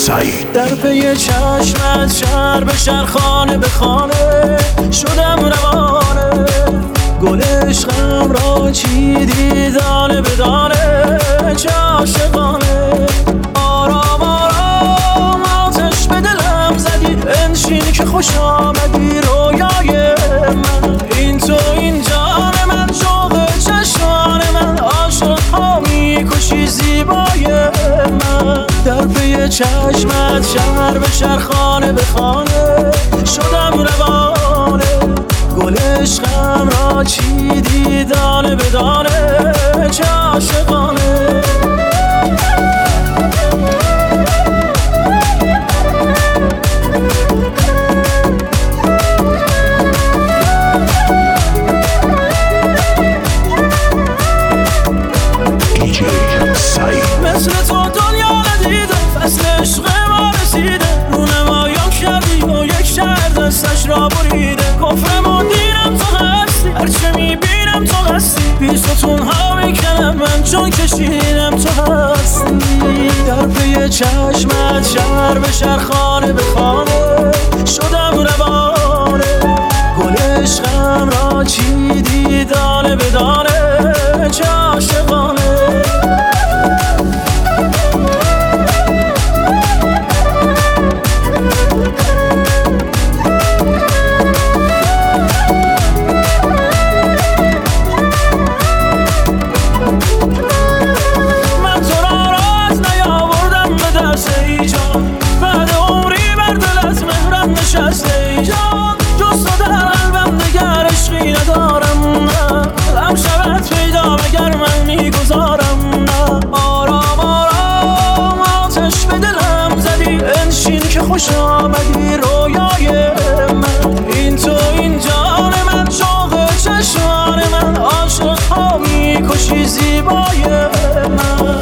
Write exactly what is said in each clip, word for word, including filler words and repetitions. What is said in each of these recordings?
سعید. در پی چشمت شهر به شهر، خانه به خانه شدم روانه. گل عشقم را چیدی دانه به دانه، چه عاشقانه. آرام آرام آتش به دلم زدی، بنشین که خوش آمدی رویای من. این تو این جان من، شوق چشمان من، عاشق ها میکشی زیبای من. در پی چشمت شهر به شهر، خانه به خانه شدم روانه. گل عشقم را چیدی دانه به دانه، چه عاشقانه. مثل تو دنیا ندیدم، فصل عشق ما رسیده. رونمایان کردی و یک شهر دستش را بریده. کفرم و دینم تو هستی، هرچه میبینم تو هستی. بی ستون ها میکنم من، چون کشیدم تو هستی. در پی چشمت شهر به شهر، خانه به خانه شدم روانه. گل عشقم را چیدی دانه به دانه، چه عاشقانه. بعد عمری بر دلت مهرم نشسته ای جان، جز تو در قلبم دگر عشقی ندارم. نه دلم شود پیدا مگر من میگذارم. نه آرام آرام آتش به دلم زدی، بنشین که خوش آمدی رویای من. این تو این جان من، شوق چشمان من، عاشق ها میکشی زیبای من.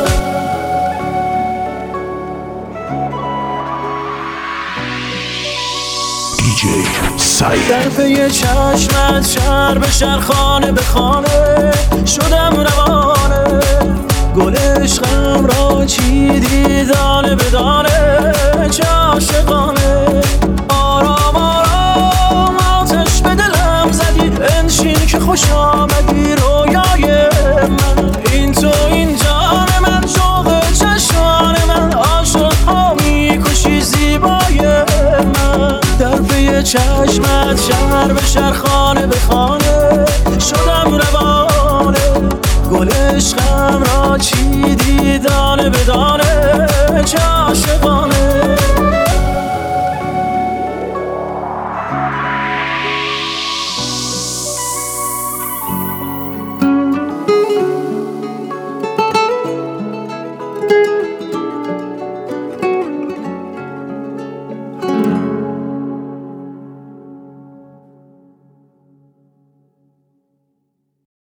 در پی چشمت شهر به شهر، خانه به خانه شدم روانه. گل عشقم را چیدی دانه به دانه، چه عاشقانه. آرام آرام آتش به دلم زدی، بنشین که خوش آمدی رویای من. این تو این جان من، شوق چشمان من، عاشق ها میکشی زیبای من. در پی چشمت شهر به شهر، خانه به خانه